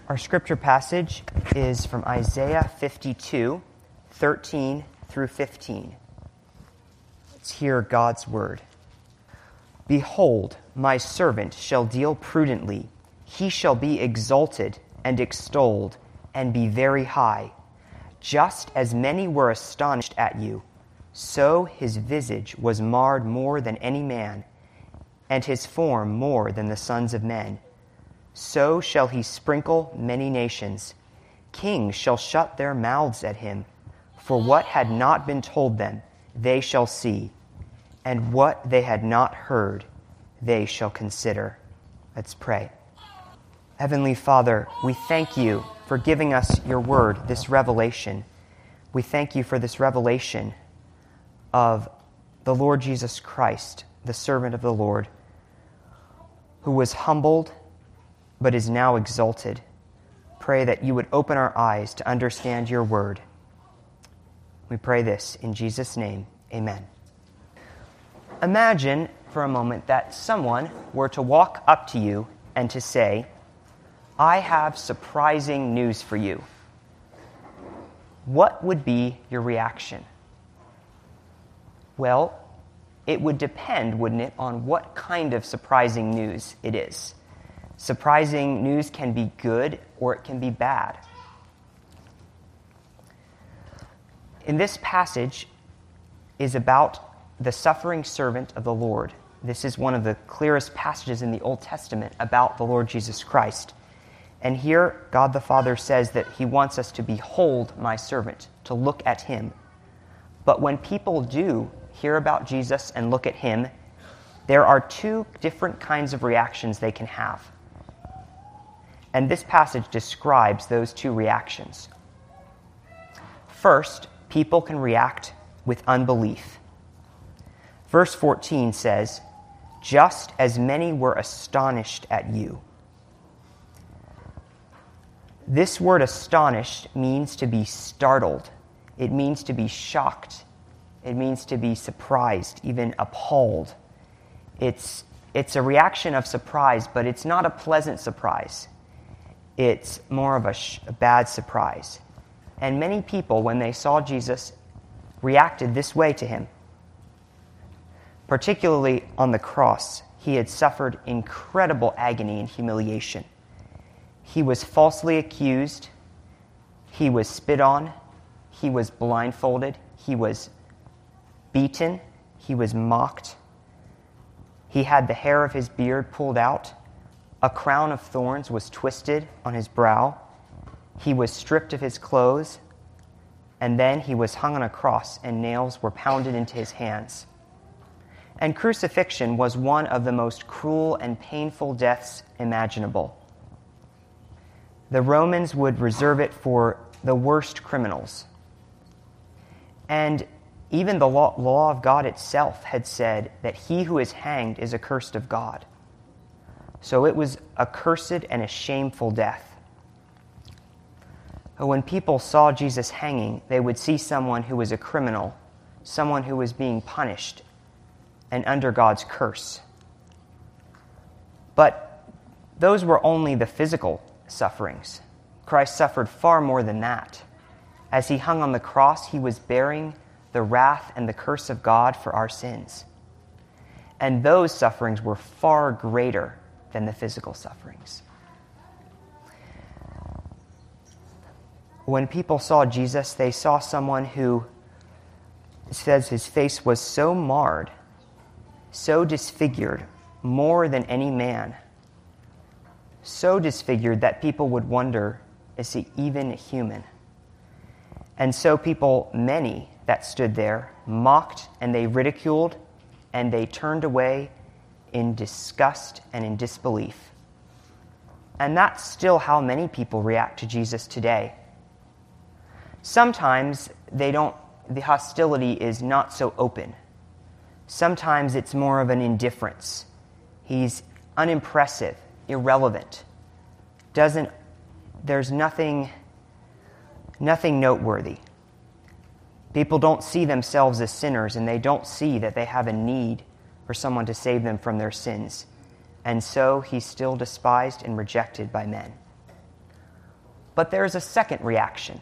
Our scripture passage is from Isaiah 52, 13 through 15. Let's hear God's word. Behold, my servant shall deal prudently. He shall be exalted and extolled and be very high. Just as many were astonished at you, so his visage was marred more than any man, and his form more than the sons of men. So shall he sprinkle many nations. Kings shall shut their mouths at him. For what had not been told them, they shall see, and what they had not heard, they shall consider. Let's pray. Heavenly Father, we thank you for giving us your word, this revelation. We thank you for this revelation of the Lord Jesus Christ, the servant of the Lord, who was humbled but is now exalted. Pray that you would open our eyes to understand your word. We pray this in Jesus' name, amen. Imagine for a moment that someone were to walk up to you and to say, I have surprising news for you. What would be your reaction? Well, it would depend, wouldn't it, on what kind of surprising news it is. Surprising news can be good or it can be bad. In this passage is about the suffering servant of the Lord. This is one of the clearest passages in the Old Testament about the Lord Jesus Christ. And here, God the Father says that he wants us to behold my servant, to look at him. But when people do hear about Jesus and look at him, there are two different kinds of reactions they can have. And this passage describes those two reactions. First, people can react with unbelief. Verse 14 says, just as many were astonished at you. This word astonished means to be startled. It means to be shocked. It means to be surprised, even appalled. It's a reaction of surprise, but it's not a pleasant surprise. It's more of a bad surprise. And many people, when they saw Jesus, reacted this way to him. Particularly on the cross, he had suffered incredible agony and humiliation. He was falsely accused. He was spit on. He was blindfolded. He was beaten. He was mocked. He had the hair of his beard pulled out. A crown of thorns was twisted on his brow. He was stripped of his clothes. And then he was hung on a cross, and nails were pounded into his hands. And crucifixion was one of the most cruel and painful deaths imaginable. The Romans would reserve it for the worst criminals. And even the law of God itself had said that he who is hanged is accursed of God. So it was a cursed and a shameful death. But when people saw Jesus hanging, they would see someone who was a criminal, someone who was being punished and under God's curse. But those were only the physical sufferings. Christ suffered far more than that. As he hung on the cross, he was bearing the wrath and the curse of God for our sins. And those sufferings were far greater than the physical sufferings. When people saw Jesus, they saw someone who, it says his face was so marred, so disfigured, more than any man. So disfigured that people would wonder, is he even human? And so people, many that stood there, mocked and they ridiculed and they turned away in disgust and in disbelief. And that's still how many people react to Jesus today. Sometimes the hostility is not so open. Sometimes it's more of an indifference. He's unimpressive, irrelevant. There's nothing noteworthy. People don't see themselves as sinners, and they don't see that they have a need for someone to save them from their sins. And so he's still despised and rejected by men. But there's a second reaction.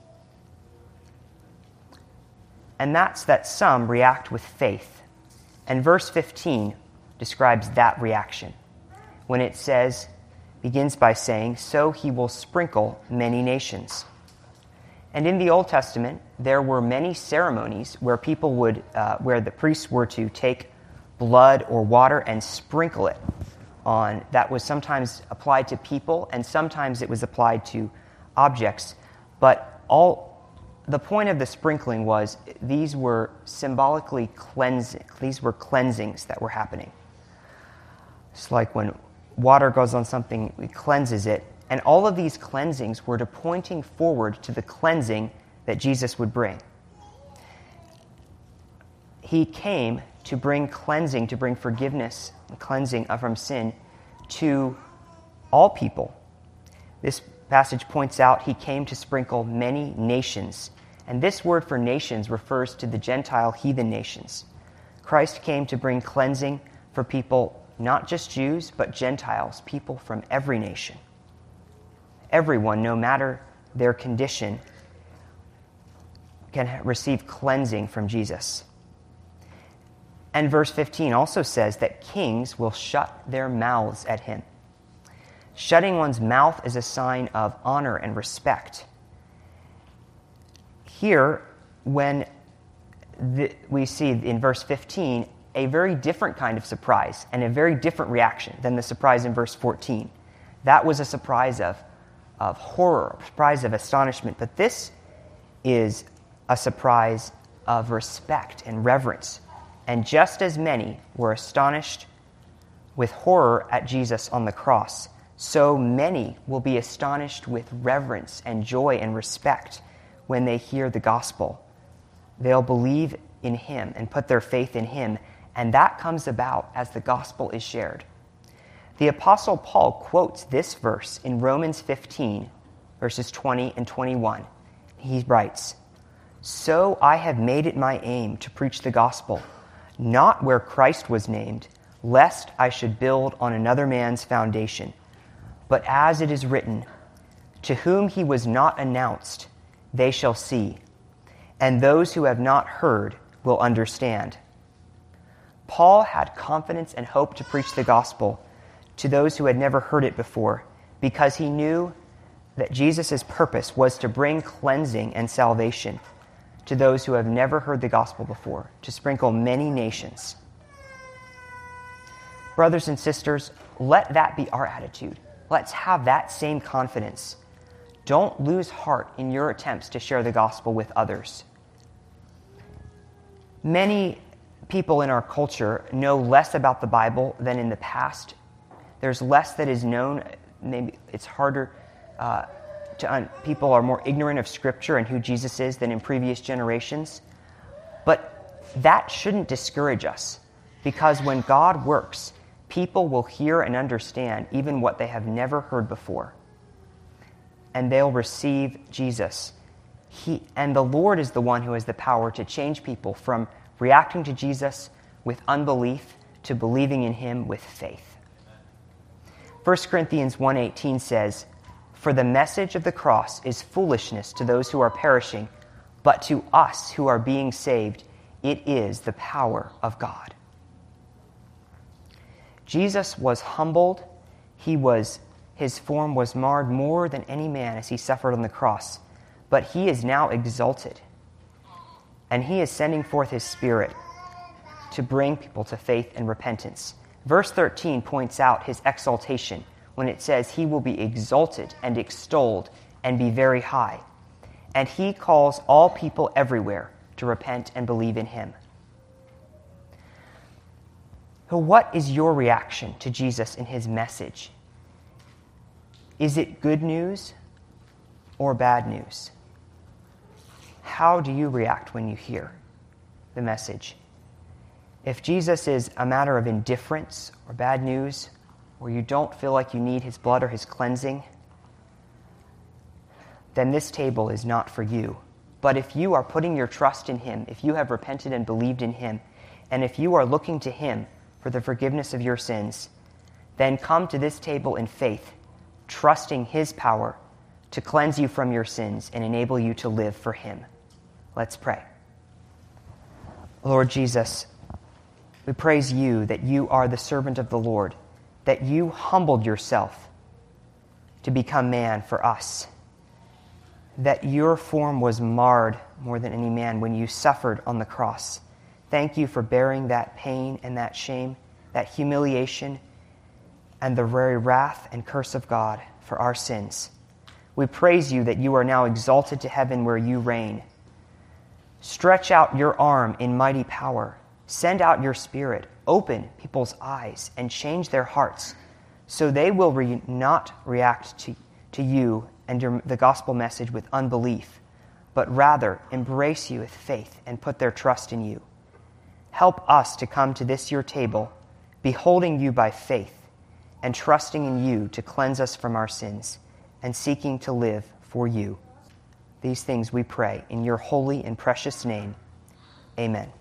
And that's that some react with faith. And verse 15 describes that reaction when it begins by saying, "So he will sprinkle many nations." And in the Old Testament, there were many ceremonies where where the priests were to take blood or water and sprinkle it on. That was sometimes applied to people, and sometimes it was applied to objects. But the point of the sprinkling was these were symbolically cleansing. These were cleansings that were happening. It's like when water goes on something, it cleanses it. And all of these cleansings were pointing forward to the cleansing that Jesus would bring. He came to bring cleansing, to bring forgiveness and cleansing from sin to all people. This passage points out he came to sprinkle many nations. And this word for nations refers to the Gentile heathen nations. Christ came to bring cleansing for people, not just Jews, but Gentiles, people from every nation. Everyone, no matter their condition, can receive cleansing from Jesus. And verse 15 also says that kings will shut their mouths at him. Shutting one's mouth is a sign of honor and respect. Here, when we see in verse 15 a very different kind of surprise and a very different reaction than the surprise in verse 14. That was a surprise of horror, a surprise of astonishment. But this is a surprise of respect and reverence. And just as many were astonished with horror at Jesus on the cross, so many will be astonished with reverence and joy and respect when they hear the gospel. They'll believe in him and put their faith in him, and that comes about as the gospel is shared. The Apostle Paul quotes this verse in Romans 15, verses 20 and 21. He writes, "So I have made it my aim to preach the gospel, not where Christ was named, lest I should build on another man's foundation. But as it is written, to whom he was not announced, they shall see, and those who have not heard will understand." Paul had confidence and hope to preach the gospel to those who had never heard it before, because he knew that Jesus' purpose was to bring cleansing and salvation to those who have never heard the gospel before, to sprinkle many nations. Brothers and sisters, let that be our attitude. Let's have that same confidence. Don't lose heart in your attempts to share the gospel with others. Many people in our culture know less about the Bible than in the past. There's less that is known. Maybe it's harder people are more ignorant of Scripture and who Jesus is than in previous generations. But that shouldn't discourage us, because when God works, people will hear and understand even what they have never heard before. And they'll receive Jesus. And the Lord is the one who has the power to change people from reacting to Jesus with unbelief to believing in him with faith. 1 Corinthians 1:18 says, "For the message of the cross is foolishness to those who are perishing, but to us who are being saved, it is the power of God." Jesus was humbled. His form was marred more than any man as he suffered on the cross. But he is now exalted. And he is sending forth his Spirit to bring people to faith and repentance. Verse 13 points out his exaltation when it says he will be exalted and extolled and be very high. And he calls all people everywhere to repent and believe in him. So what is your reaction to Jesus and his message? Is it good news or bad news? How do you react when you hear the message? If Jesus is a matter of indifference or bad news, or you don't feel like you need his blood or his cleansing, then this table is not for you. But if you are putting your trust in him, if you have repented and believed in him, and if you are looking to him for the forgiveness of your sins, then come to this table in faith, trusting his power to cleanse you from your sins and enable you to live for him. Let's pray. Lord Jesus, we praise you that you are the servant of the Lord, that you humbled yourself to become man for us, that your form was marred more than any man when you suffered on the cross. Thank you for bearing that pain and that shame, that humiliation, and the very wrath and curse of God for our sins. We praise you that you are now exalted to heaven where you reign. Stretch out your arm in mighty power. Send out your Spirit. Open people's eyes and change their hearts so they will not react to you and the gospel message with unbelief, but rather embrace you with faith and put their trust in you. Help us to come to this your table, beholding you by faith and trusting in you to cleanse us from our sins and seeking to live for you. These things we pray in your holy and precious name. Amen.